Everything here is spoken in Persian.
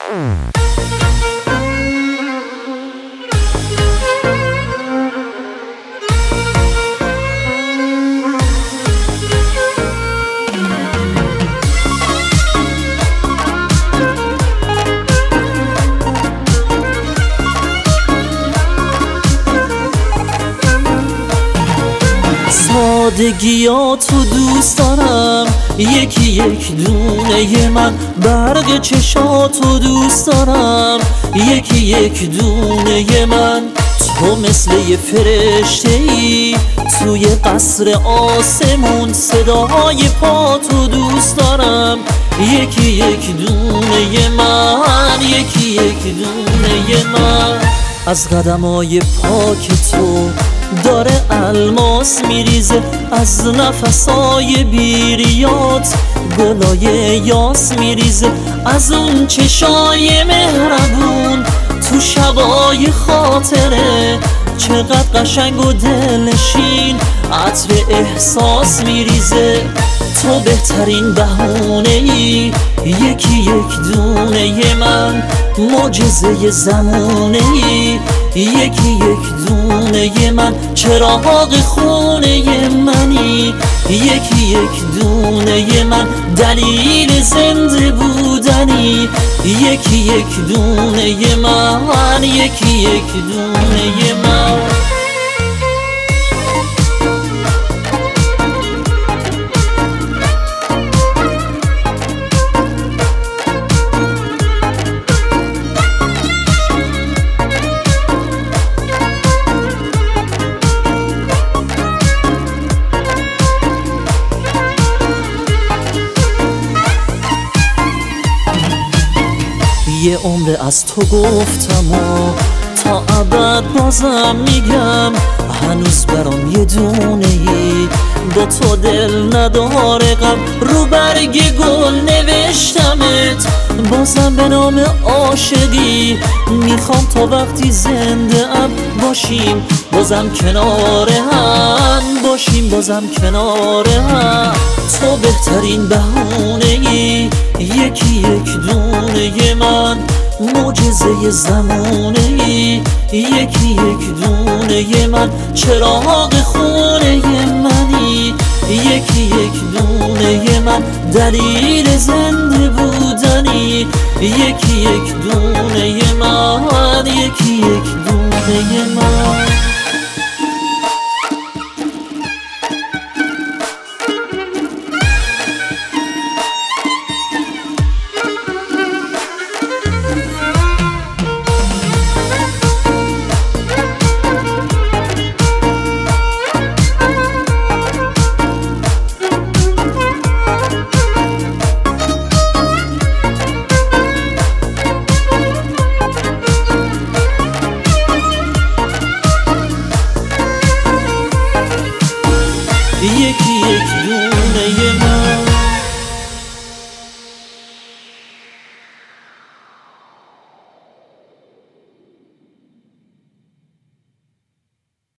سادگیاتو دوست دارم، یکی یک دونه من. برق چشاتو دوست دارم، یکی یک دونه من. تو مثل یه فرشته ای توی قصر آسمون. صدای پاتو دوست دارم، یکی یک دونه من، یکی یک دونه من. از قدمای پاک تو داره الماس میریزه، از نفسای بیریات گلای یاس میریزه، از اون چشای مهربون تو شبای خاطره. چقدر قشنگ و دلنشین عطر احساس میریزه. تو بهترین بهونه ای، یکی یک دونه من. معجزه زمونه ای، یکی یک دونه من. چراغ خونه منی، یکی یک دونه من. دلیل زنده بودنی، یکی یک دونه من، یکی یک دونه من. یه عمر از تو گفتم و تا ابد بازم میگم، هنوز برام یه دونه ای با تو دل نداره غم. رو برگ گل نوشتمت بازم به نام عاشقی. میخوام تا وقتی زنده ام باشیم بازم کنار هم، باشیم بازم کنار هم. تو بهترین بهونه ای، یکی یک دونه من. معجزه زمونه ای، یکی یک دونه من. چراغ خونه منی، یکی یک دونه من. دلیل زنده بودنی، یکی یک دونه من، یکی یک دونه من.